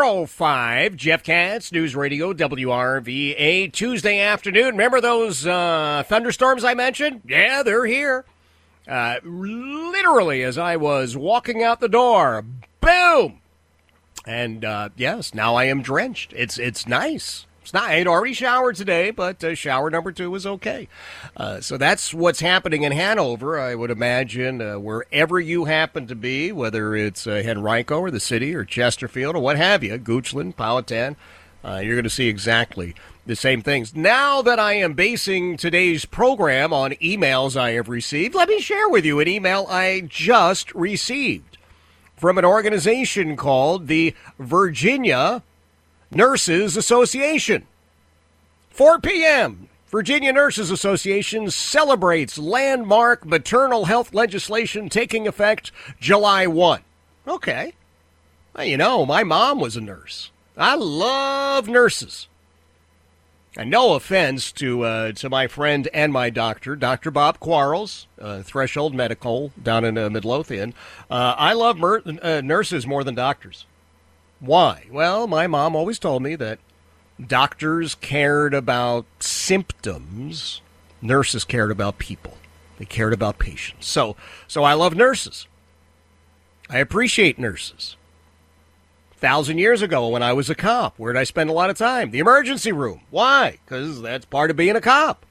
4:05, Jeff Katz, News Radio, WRVA, Tuesday afternoon. Remember those thunderstorms I mentioned? Yeah, they're here. Literally, as I was walking out the door, boom! And, yes, now I am drenched. It's nice. It's not. I had already showered today, but shower number 2 was okay. So that's what's happening in Hanover. I would imagine wherever you happen to be, whether it's Henrico or the city or Chesterfield or what have you, Goochland, Powhatan, you're going to see exactly the same things. Now that I am basing today's program on emails I have received, let me share with you an email I just received from an organization called the Virginia Nurses Association. 4 p.m. Virginia Nurses Association celebrates landmark maternal health legislation taking effect July 1. Okay. Well, you know, my mom was a nurse. I love nurses. And no offense to my friend and my doctor, Dr. Bob Quarles, Threshold Medical down in Midlothian. I love nurses more than doctors. Why? Well, my mom always told me that doctors cared about symptoms. Nurses cared about people. They cared about patients. So I love nurses. I appreciate nurses. 1,000 years ago when I was a cop, where did I spend a lot of time? The emergency room. Why? Because that's part of being a cop.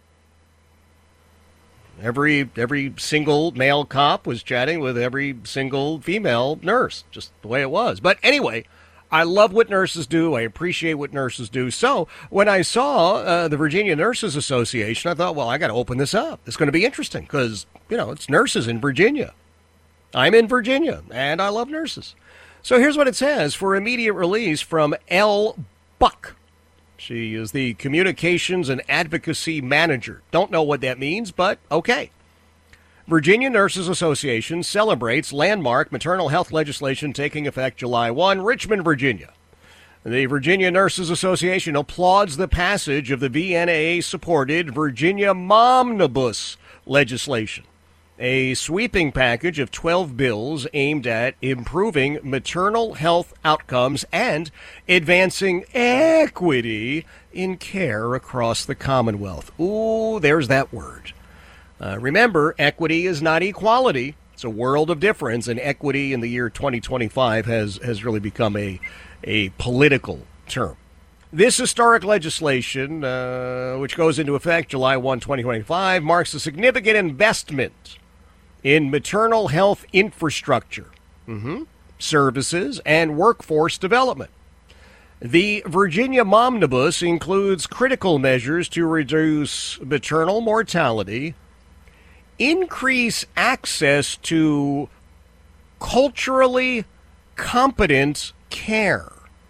Every single male cop was chatting with every single female nurse, just the way it was. But anyway, I love what nurses do. I appreciate what nurses do. So when I saw the Virginia Nurses Association, I thought, well, I got to open this up. It's going to be interesting because, you know, it's nurses in Virginia. I'm in Virginia, and I love nurses. So here's what it says for immediate release from Elle Buck. She is the Communications and Advocacy Manager. Don't know what that means, but okay. Virginia Nurses Association celebrates landmark maternal health legislation taking effect July 1, Richmond, Virginia. The Virginia Nurses Association applauds the passage of the VNA-supported Virginia Momnibus legislation, a sweeping package of 12 bills aimed at improving maternal health outcomes and advancing equity in care across the Commonwealth. Ooh, there's that word. Remember, equity is not equality. It's a world of difference, and equity in the year 2025 has really become a political term. This historic legislation, which goes into effect July 1, 2025, marks a significant investment in maternal health infrastructure, services, and workforce development. The Virginia Momnibus includes critical measures to reduce maternal mortality, increase access to culturally competent care.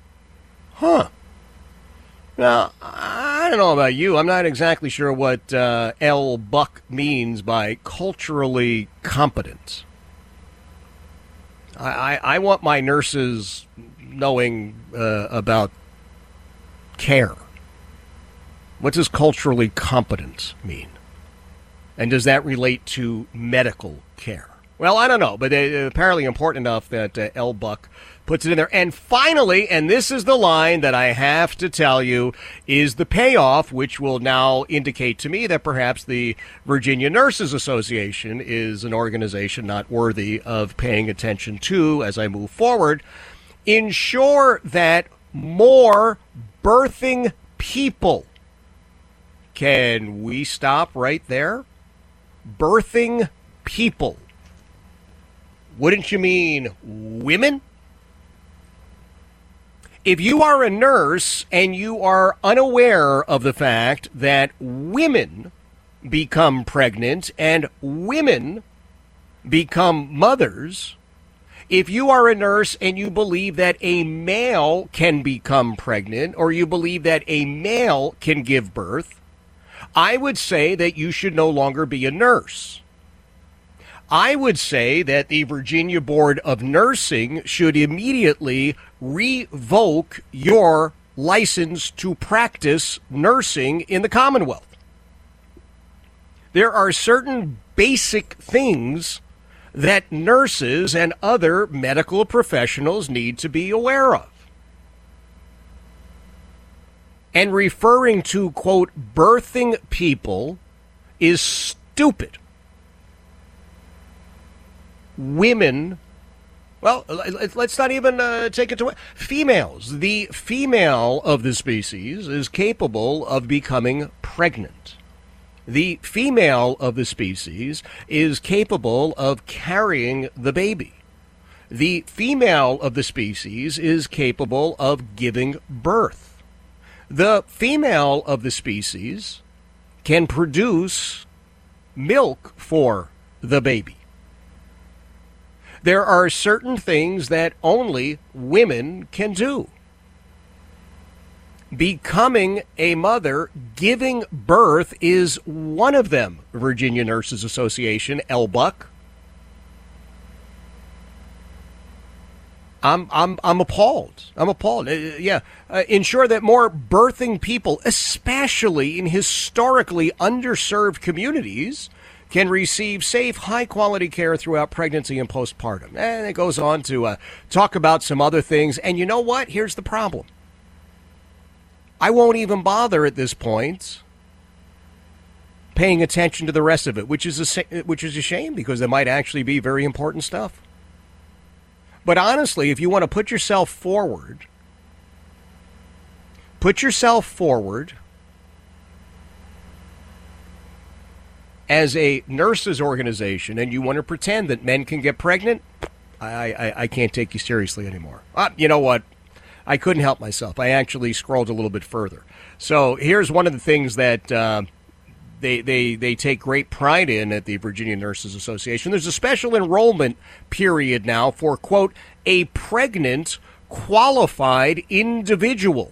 Now, I don't know about you. I'm not exactly sure what Elle Buck means by culturally competent. I want my nurses knowing about care. What does culturally competent mean? And does that relate to medical care? Well, I don't know, but apparently important enough that Elle Buck puts it in there. And finally, and this is the line that I have to tell you, is the payoff, which will now indicate to me that perhaps the Virginia Nurses Association is an organization not worthy of paying attention to as I move forward. Ensure that more birthing people. Can we stop right there? Birthing people. Wouldn't you mean women? If you are a nurse and you are unaware of the fact that women become pregnant and women become mothers, if you are a nurse and you believe that a male can become pregnant or you believe that a male can give birth, I would say that you should no longer be a nurse. I would say that the Virginia Board of Nursing should immediately revoke your license to practice nursing in the Commonwealth. There are certain basic things that nurses and other medical professionals need to be aware of. And referring to, quote, birthing people is stupid. Women, well, let's not even take it to females. The female of the species is capable of becoming pregnant. The female of the species is capable of carrying the baby. The female of the species is capable of giving birth. The female of the species can produce milk for the baby. There are certain things that only women can do. Becoming a mother, giving birth is one of them, Virginia Nurses Association, LBUC. I'm appalled. I'm appalled. Ensure that more birthing people, especially in historically underserved communities, can receive safe, high-quality care throughout pregnancy and postpartum. And it goes on to talk about some other things. And you know what? Here's the problem. I won't even bother at this point paying attention to the rest of it, which is a shame because it might actually be very important stuff. But honestly, if you want to put yourself forward as a nurses organization and you want to pretend that men can get pregnant, I can't take you seriously anymore. You know what? I couldn't help myself. I actually scrolled a little bit further. So here's one of the things that they take great pride in at the Virginia Nurses Association. There's a special enrollment period now for, quote, a pregnant qualified individual.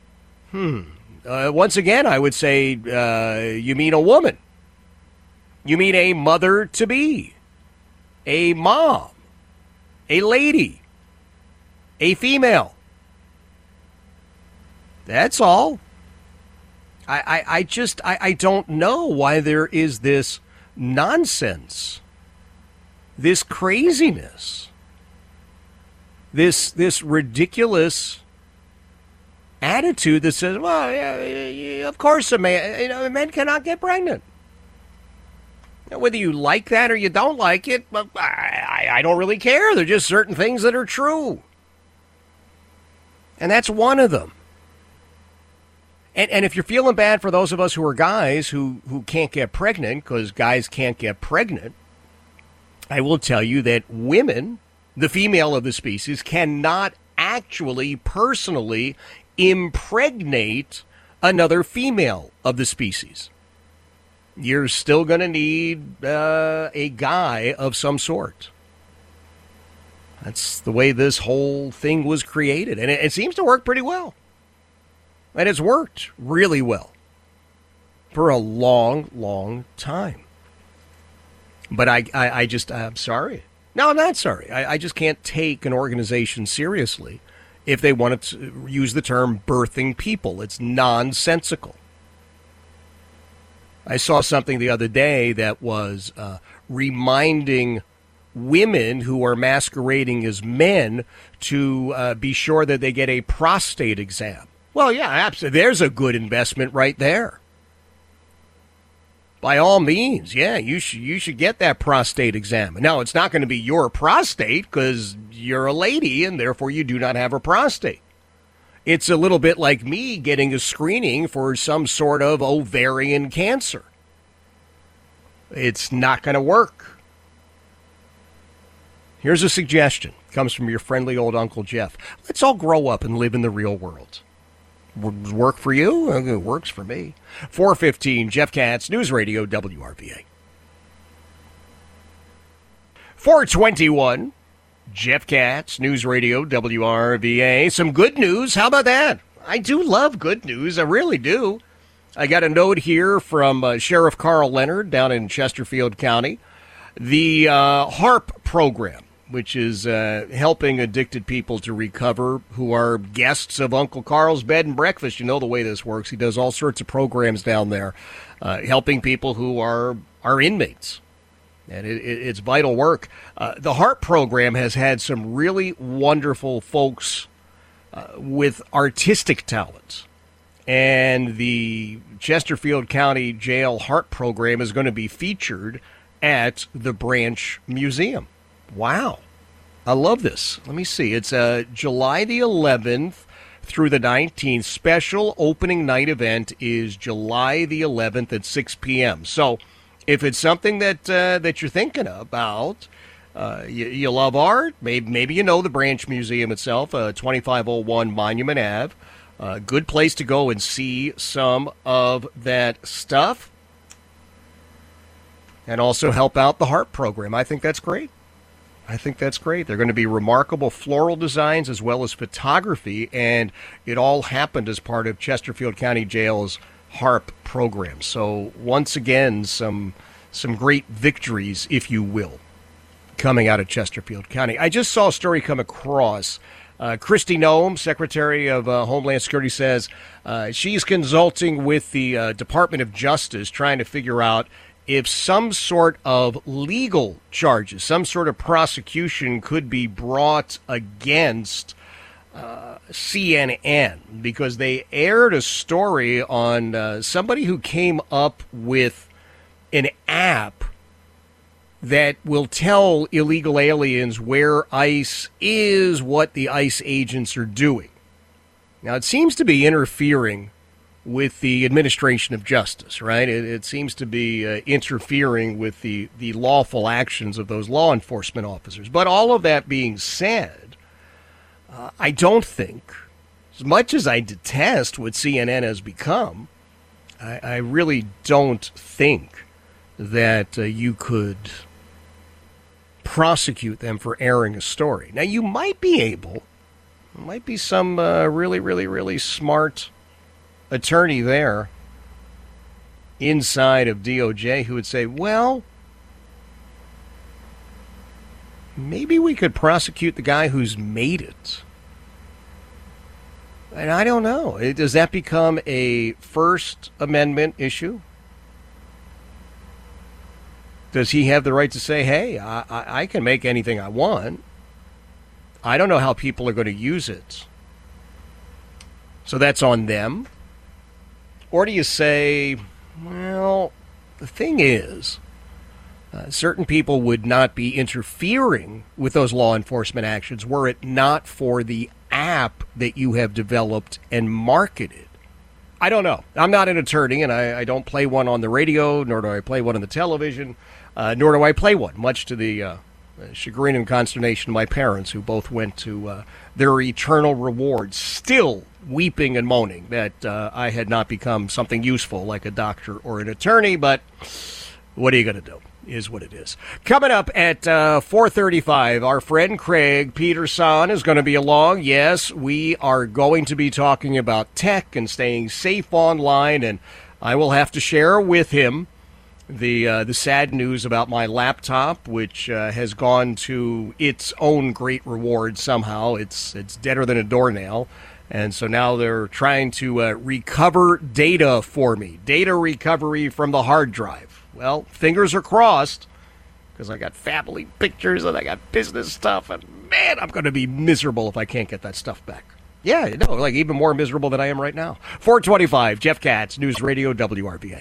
Once again, I would say you mean a woman. You mean a mother-to-be, a mom, a lady, a female. That's all. I don't know why there is this nonsense, this craziness, this ridiculous attitude that says, well, yeah, of course men cannot get pregnant. Whether you like that or you don't like it, I don't really care. There are just certain things that are true. And that's one of them. And if you're feeling bad for those of us who are guys who can't get pregnant, because guys can't get pregnant, I will tell you that women, the female of the species, cannot actually personally impregnate another female of the species. You're still going to need a guy of some sort. That's the way this whole thing was created. And it seems to work pretty well. And it's worked really well for a long, long time. But I'm sorry. No, I'm not sorry. I just can't take an organization seriously if they want to use the term birthing people. It's nonsensical. I saw something the other day that was reminding women who are masquerading as men to be sure that they get a prostate exam. Well, yeah, absolutely. There's a good investment right there. By all means, yeah, you should get that prostate exam. Now, it's not going to be your prostate because you're a lady and therefore you do not have a prostate. It's a little bit like me getting a screening for some sort of ovarian cancer. It's not going to work. Here's a suggestion. It comes from your friendly old Uncle Jeff. Let's all grow up and live in the real world. Work for you? It works for me. 4:15, Jeff Katz, News Radio WRVA. 4:21, Jeff Katz, News Radio WRVA. Some good news. How about that? I do love good news. I really do. I got a note here from Sheriff Carl Leonard down in Chesterfield County. The HARP program, which is helping addicted people to recover who are guests of Uncle Carl's Bed and Breakfast. You know the way this works. He does all sorts of programs down there, helping people who are inmates. And it's vital work. The HARP program has had some really wonderful folks with artistic talents. and the Chesterfield County Jail Heart Program is going to be featured at the Branch Museum. Wow. I love this. Let me see. It's July the 11th through the 19th. Special opening night event is July the 11th at 6 p.m. So if it's something that you're thinking about, you love art, maybe you know the Branch Museum itself, 2501 Monument Ave. Good place to go and see some of that stuff and also help out the Heart Program. I think that's great. They're going to be remarkable floral designs as well as photography, and it all happened as part of Chesterfield County Jail's HARP program. So once again, some great victories, if you will, coming out of Chesterfield County. I just saw a story come across. Kristi Noem, Secretary of Homeland Security, says she's consulting with the Department of Justice trying to figure out if some sort of legal charges, some sort of prosecution could be brought against CNN because they aired a story on somebody who came up with an app that will tell illegal aliens where ICE is, what the ICE agents are doing. Now, it seems to be interfering with the administration of justice, right? It seems to be interfering with the lawful actions of those law enforcement officers. But all of that being said, I don't think, as much as I detest what CNN has become, I really don't think that you could prosecute them for airing a story. Now, you might be able, there might be some really, really, really smart attorney there inside of DOJ who would say, well, maybe we could prosecute the guy who's made it. And I don't know. Does that become a First Amendment issue? Does he have the right to say, hey, I can make anything I want? I don't know how people are going to use it. So that's on them. Or do you say, well, the thing is, certain people would not be interfering with those law enforcement actions were it not for the app that you have developed and marketed. I don't know. I'm not an attorney, and I don't play one on the radio, nor do I play one on the television, nor do I play one, much to the chagrin and consternation of my parents, who both went to their eternal rewards, still weeping and moaning that I had not become something useful like a doctor or an attorney. But what are you going to do? Is what it is. Coming up at 4:35, our friend Craig Peterson is going to be along. Yes, we are going to be talking about tech and staying safe online, and I will have to share with him the sad news about my laptop, which has gone to its own great reward somehow. It's deader than a doornail. And so now they're trying to recover data for me, data recovery from the hard drive. Well, fingers are crossed because I got family pictures and I got business stuff. And, man, I'm going to be miserable if I can't get that stuff back. Yeah, no, like even more miserable than I am right now. 425, Jeff Katz, News Radio WRVA.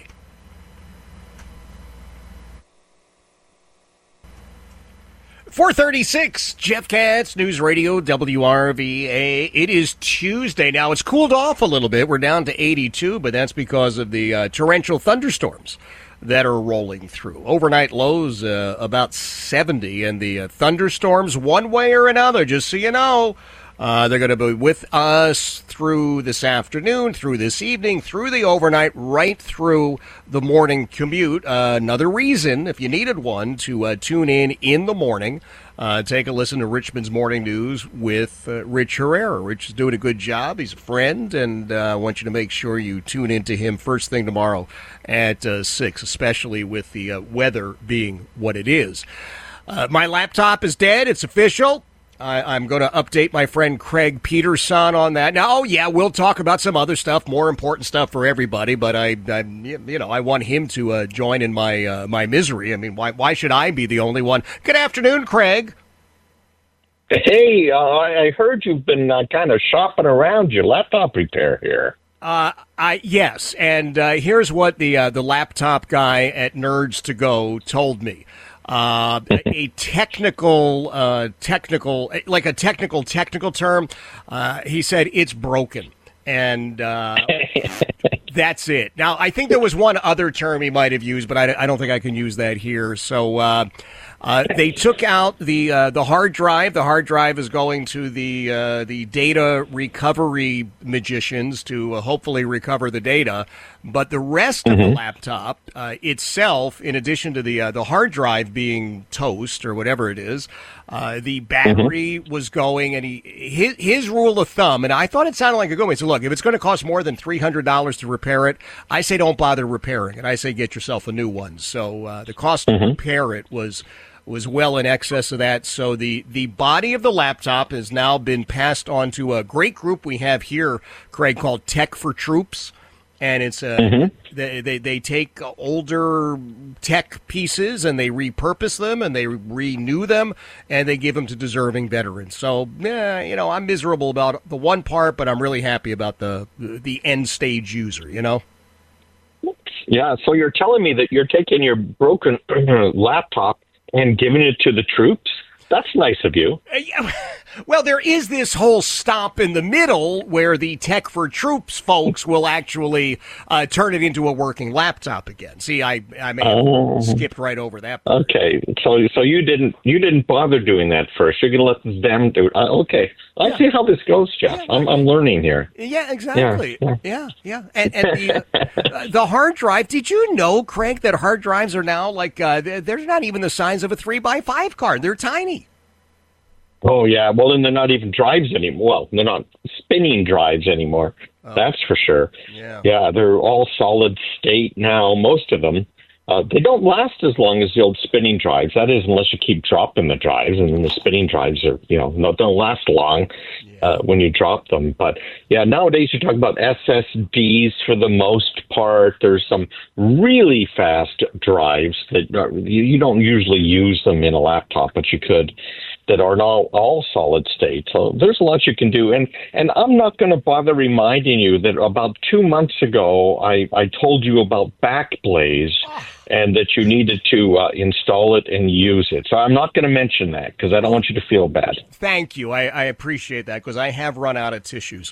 .436, Jeff Katz, News Radio WRVA. It is Tuesday. Now, it's cooled off a little bit. We're down to 82, but that's because of the torrential thunderstorms that are rolling through. Overnight lows about 70, and the thunderstorms, one way or another, just so you know, they're going to be with us through this afternoon, through this evening, through the overnight, right through the morning commute. Another reason, if you needed one, to tune in the morning. Take a listen to Richmond's Morning News with Rich Herrera. Rich is doing a good job. He's a friend, and I want you to make sure you tune into him first thing tomorrow at 6, especially with the weather being what it is. My laptop is dead. It's official. I'm going to update my friend Craig Peterson on that. Now, we'll talk about some other stuff, more important stuff for everybody, but I want him to join in my misery. I mean, why should I be the only one? Good afternoon, Craig. Hey, I heard you've been kind of shopping around your laptop repair here. Yes, and here's what the laptop guy at Nerds to Go told me. A technical term. He said it's broken, and that's it. Now, I think there was one other term he might have used, but I don't think I can use that here. So they took out the hard drive. The hard drive is going to the data recovery magicians to hopefully recover the data. But the rest of the laptop itself, in addition to the hard drive being toast or whatever it is, the battery was going, and his rule of thumb, and I thought it sounded like a good one. He said, look, if it's going to cost more than $300 to repair it, I say don't bother repairing it. I say get yourself a new one. So the cost to repair it was well in excess of that. So the body of the laptop has now been passed on to a great group we have here, Craig, called Tech for Troops. And it's they take older tech pieces and they repurpose them and they renew them and they give them to deserving veterans. So, I'm miserable about the one part, but I'm really happy about the end stage user, Yeah, so you're telling me that you're taking your broken laptop and giving it to the troops? That's nice of you. Well, there is this whole stop in the middle where the Tech for Troops folks will actually turn it into a working laptop again. See, I may have skipped right over that part. Okay, so you didn't bother doing that first. You're going to let them do it. Okay, I'll see how this goes, Jeff. I'm learning here. Yeah, exactly. Yeah. And the hard drive. Did you know, Craig, that hard drives are now like they're not even the size of a 3x5 card. They're tiny. Oh, yeah. Well, and they're not even drives anymore. Well, they're not spinning drives anymore. Oh. That's for sure. Yeah, they're all solid state now, most of them. They don't last as long as the old spinning drives. That is, unless you keep dropping the drives, and then the spinning drives are, don't last long when you drop them. But, yeah, nowadays you're talking about SSDs for the most part. There's some really fast drives that you don't usually use them in a laptop, but you could, that are now all solid state. So there's a lot you can do. And I'm not going to bother reminding you that about 2 months ago, I told you about Backblaze and that you needed to install it and use it. So I'm not going to mention that because I don't want you to feel bad. Thank you. I appreciate that because I have run out of tissues.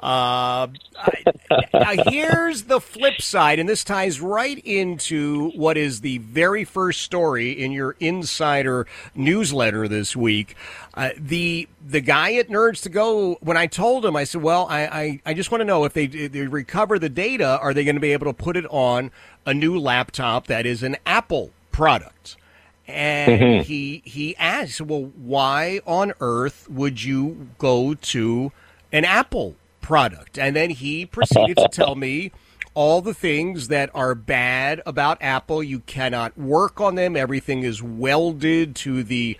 Here's the flip side, and this ties right into what is the very first story in your Insider newsletter this week. The guy at Nerds to Go, when I told him, I said, well, I just want to know if they recover the data, are they going to be able to put it on a new laptop that is an Apple product? And he asked, well, why on earth would you go to an Apple product? And then he proceeded to tell me all the things that are bad about Apple. You cannot work on them. Everything is welded to the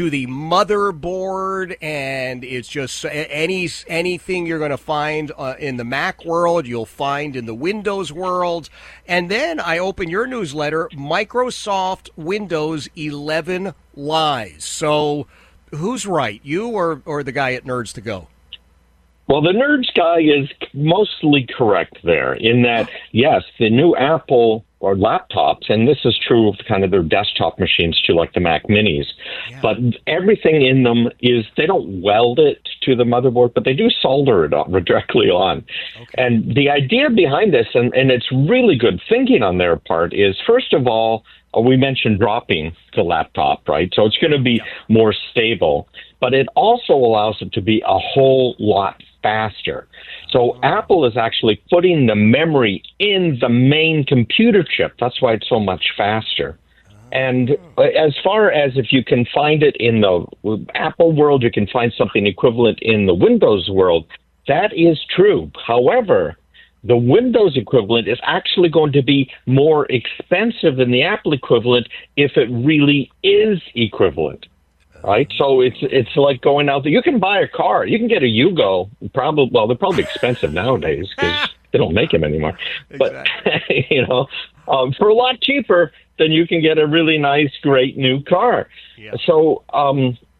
motherboard, and it's just anything you're going to find in the Mac world, you'll find in the Windows world. And then I open your newsletter, Microsoft Windows 11 lies. So who's right, you or the guy at Nerds to Go? Well, the Nerds guy is mostly correct there in that, yes, the new Apple or laptops, and this is true of kind of their desktop machines too, like the Mac Minis, but everything in them is, they don't weld it to the motherboard, but they do solder it directly on. Okay. And the idea behind this, and it's really good thinking on their part, is first of all, we mentioned dropping the laptop, right? So it's going to be more stable, but it also allows it to be a whole lot faster. So Apple is actually putting the memory in the main computer chip. That's why it's so much faster. And as far as if you can find it in the Apple world, you can find something equivalent in the Windows world. That is true. However, the Windows equivalent is actually going to be more expensive than the Apple equivalent if it really is equivalent. Right, so it's like going out there. You can buy a car. You can get a Yugo. Probably, well, they're probably expensive nowadays because they don't make them anymore. Exactly. But for a lot cheaper than you can get a really nice, great new car. Yeah. So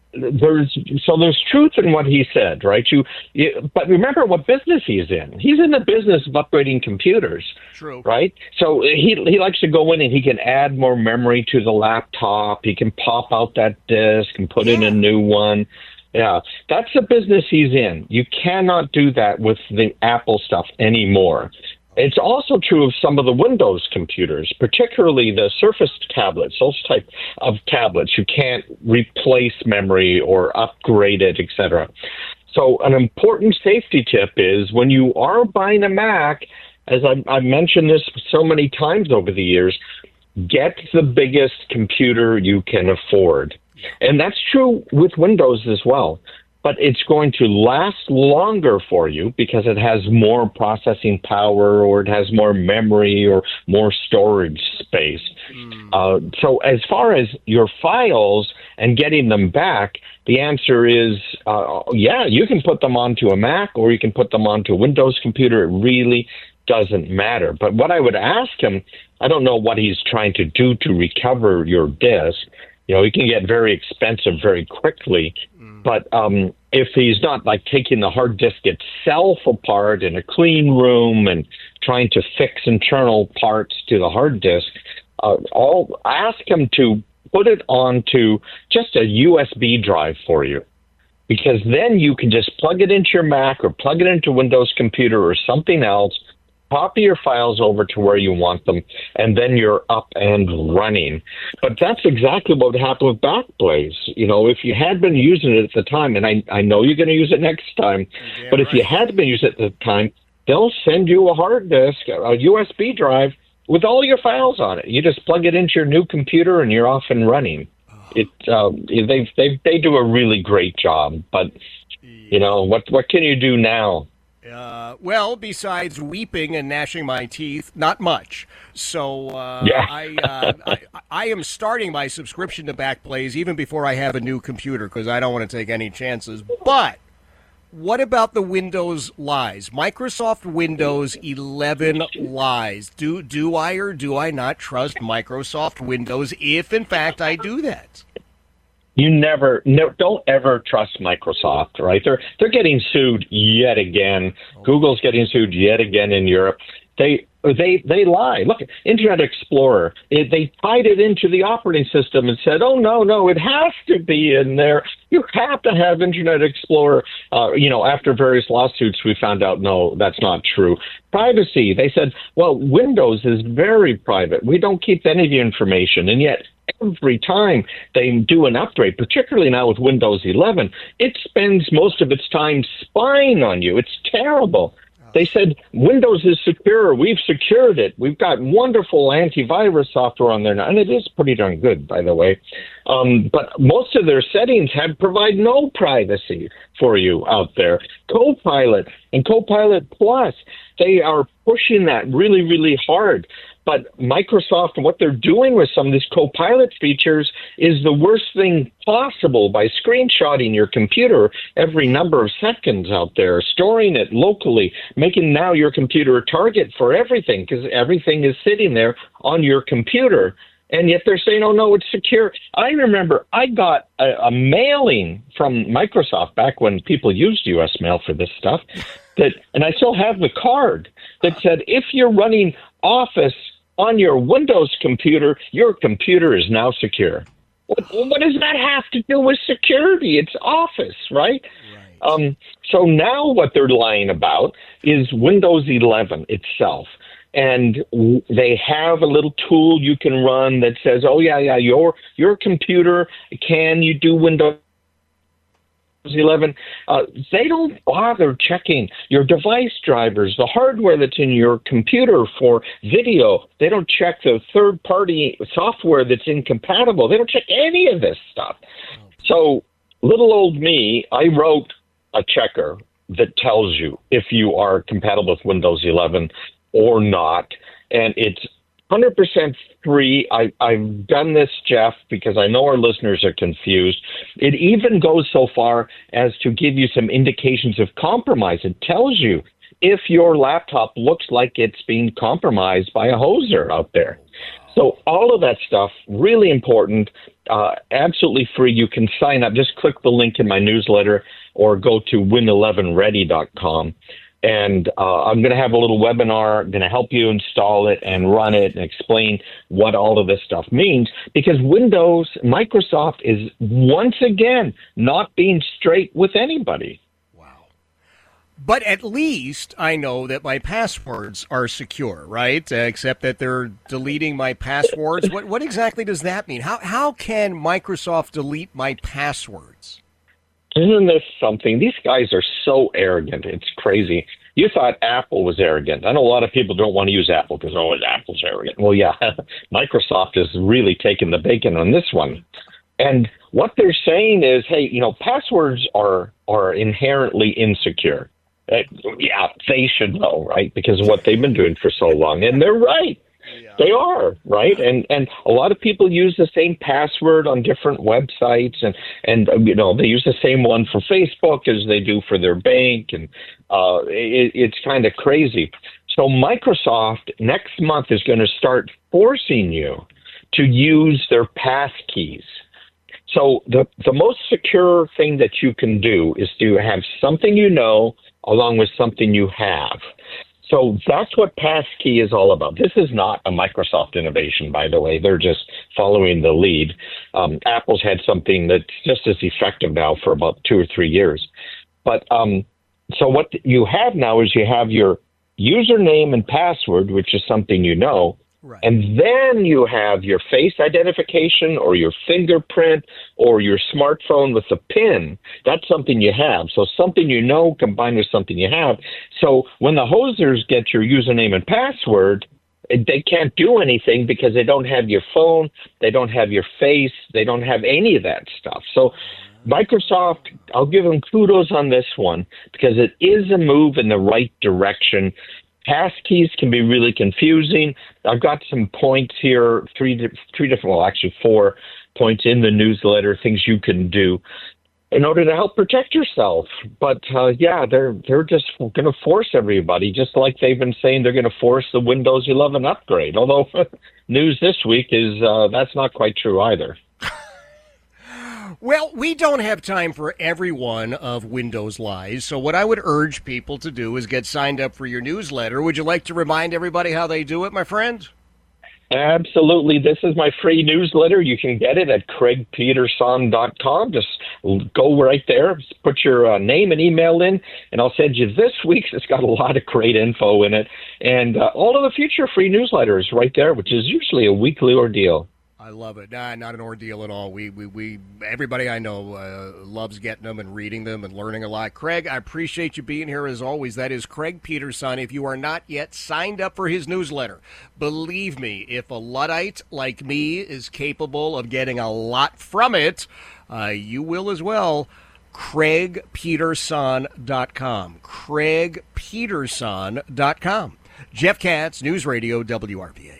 there's truth in what he said, right? But remember what business he's in. He's in the business of upgrading computers. True. Right? So he likes to go in and he can add more memory to the laptop. He can pop out that disk and put in a new one. Yeah, that's the business he's in. You cannot do that with the Apple stuff anymore. It's also true of some of the Windows computers, particularly the Surface tablets, those type of tablets. You can't replace memory or upgrade it, etc. So an important safety tip is when you are buying a Mac, as I've mentioned this so many times over the years, get the biggest computer you can afford. And that's true with Windows as well. But it's going to last longer for you because it has more processing power or it has more memory or more storage space. So as far as your files and getting them back, the answer is, you can put them onto a Mac or you can put them onto a Windows computer. It really doesn't matter. But what I would ask him, I don't know what he's trying to do to recover your disk. He can get very expensive very quickly. But if he's not like taking the hard disk itself apart in a clean room and trying to fix internal parts to the hard disk, I'll ask him to put it onto just a USB drive for you. Because then you can just plug it into your Mac or plug it into a Windows computer or something else, copy your files over to where you want them, and then you're up and running. But that's exactly what would happen with Backblaze. If you had been using it at the time, and I know you're going to use it next time, but if you had been using it at the time, they'll send you a hard disk, a USB drive with all your files on it. You just plug it into your new computer and you're off and running. They do a really great job, but what can you do now? Well, besides weeping and gnashing my teeth, not much. So I am starting my subscription to Backblaze even before I have a new computer because I don't want to take any chances. But what about the Windows lies? Microsoft Windows 11 lies. Do I or do I not trust Microsoft Windows if, in fact, I do that? Don't ever trust Microsoft, right? They're getting sued yet again. Google's getting sued yet again in Europe. They lie. Look, Internet Explorer, they tied it into the operating system and said, oh, no, it has to be in there. You have to have Internet Explorer. After various lawsuits, we found out, no, that's not true. Privacy, they said, well, Windows is very private. We don't keep any of the information. And yet, every time they do an upgrade, particularly now with Windows 11, it spends most of its time spying on you. It's terrible. They said, Windows is secure. We've secured it. We've got wonderful antivirus software on there now. And it is pretty darn good, by the way. But most of their settings provide no privacy for you out there. Copilot and Copilot Plus, they are pushing that really, really hard. But Microsoft and what they're doing with some of these Copilot features is the worst thing possible by screenshotting your computer every number of seconds out there, storing it locally, making now your computer a target for everything because everything is sitting there on your computer. And yet they're saying, oh, no, it's secure. I remember I got a mailing from Microsoft back when people used U.S. mail for this stuff, and I still have the card that said, if you're running Office on your Windows computer, your computer is now secure. What does that have to do with security? It's Office, right? So now what they're lying about is Windows 11 itself. And they have a little tool you can run that says, oh, yeah, your computer, can you do Windows 11? They don't bother checking your device drivers, the hardware that's in your computer for video. They don't check the third-party software that's incompatible. They don't check any of this stuff. So little old me, I wrote a checker that tells you if you are compatible with Windows 11 or not, and it's 100% free. I've done this, Jeff, because I know our listeners are confused. It even goes so far as to give you some indications of compromise. It tells you if your laptop looks like it's being compromised by a hoser out there. So all of that stuff, really important, absolutely free. You can sign up. Just click the link in my newsletter or go to win11ready.com. And I'm going to have a little webinar, going to help you install it and run it and explain what all of this stuff means, because Microsoft is once again not being straight with anybody. Wow. But at least I know that my passwords are secure, right? Except that they're deleting my passwords. What exactly does that mean? How can Microsoft delete my passwords? Isn't this something? These guys are so arrogant. It's crazy. You thought Apple was arrogant. I know a lot of people don't want to use Apple because, Apple's arrogant. Well, yeah, Microsoft is really taking the bacon on this one. And what they're saying is, hey, passwords are inherently insecure. Yeah, they should know, right? Because of what they've been doing for so long. And they're right. Yeah. They are, right? And a lot of people use the same password on different websites, and they use the same one for Facebook as they do for their bank, and it's kind of crazy. So Microsoft next month is going to start forcing you to use their pass keys. So the most secure thing that you can do is to have something along with something you have. So that's what passkey is all about. This is not a Microsoft innovation, by the way. They're just following the lead. Apple's had something that's just as effective now for about 2 or 3 years. But so what you have now is you have your username and password, which is something right. And then you have your face identification or your fingerprint or your smartphone with a PIN. That's something you have. So something combined with something you have. So when the hosers get your username and password, they can't do anything because they don't have your phone, they don't have your face, they don't have any of that stuff. So Microsoft, I'll give them kudos on this one because it is a move in the right direction. Passkeys can be really confusing. I've got some points here, four points in the newsletter, things you can do in order to help protect yourself. But they're just going to force everybody, just like they've been saying they're going to force the Windows 11 upgrade. Although news this week is that's not quite true either. Well, we don't have time for every one of Windows lies, so what I would urge people to do is get signed up for your newsletter. Would you like to remind everybody how they do it, my friend? Absolutely. This is my free newsletter. You can get it at craigpeterson.com. Just go right there, put your name and email in, and I'll send you this week's. It's got a lot of great info in it, and all of the future free newsletters right there, which is usually a weekly ordeal. I love it. Nah, not an ordeal at all. We everybody I know loves getting them and reading them and learning a lot. Craig, I appreciate you being here as always. That is Craig Peterson. If you are not yet signed up for his newsletter, believe me, if a Luddite like me is capable of getting a lot from it, you will as well. CraigPeterson.com. CraigPeterson.com. Jeff Katz, News Radio, WRVA.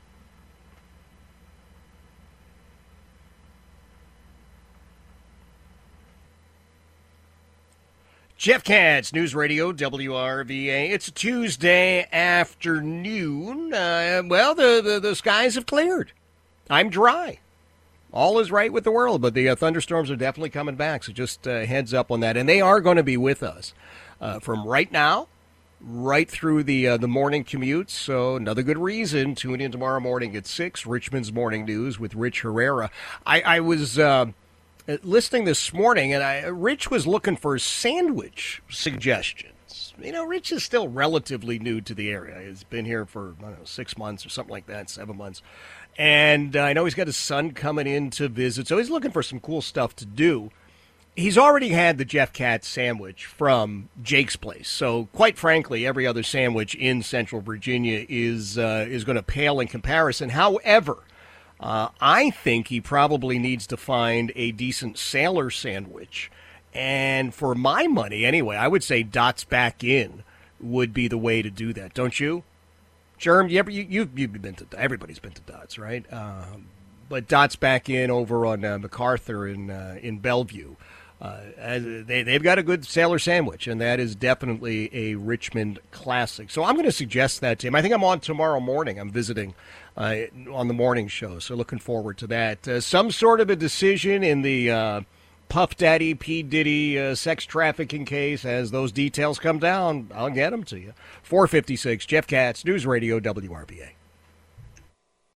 Jeff Katz, News Radio, WRVA. It's a Tuesday afternoon. The skies have cleared. I'm dry. All is right with the world, but the thunderstorms are definitely coming back, so just heads up on that. And they are going to be with us from right now, right through the morning commute. So another good reason, tune in tomorrow morning at 6, Richmond's Morning News with Rich Herrera. I was listening this morning, and Rich was looking for sandwich suggestions. Rich is still relatively new to the area. He's been here for, 6 months or something like that, 7 months. And I know he's got his son coming in to visit, so he's looking for some cool stuff to do. He's already had the Jeff Katz sandwich from Jake's Place. So, quite frankly, every other sandwich in Central Virginia is going to pale in comparison. However, I think he probably needs to find a decent sailor sandwich. And for my money, anyway, I would say Dots Back In would be the way to do that, don't you? Germ, you've been to, everybody's been to Dots, right? But Dots Back In over on MacArthur in Bellevue. They've got a good Sailor sandwich, and that is definitely a Richmond classic. So I'm going to suggest that to him. I think I'm on tomorrow morning. I'm visiting on the morning show, so looking forward to that. Some sort of a decision in the Puff Daddy, P. Diddy sex trafficking case. As those details come down, I'll get them to you. 4:56, Jeff Katz, News Radio WRVA.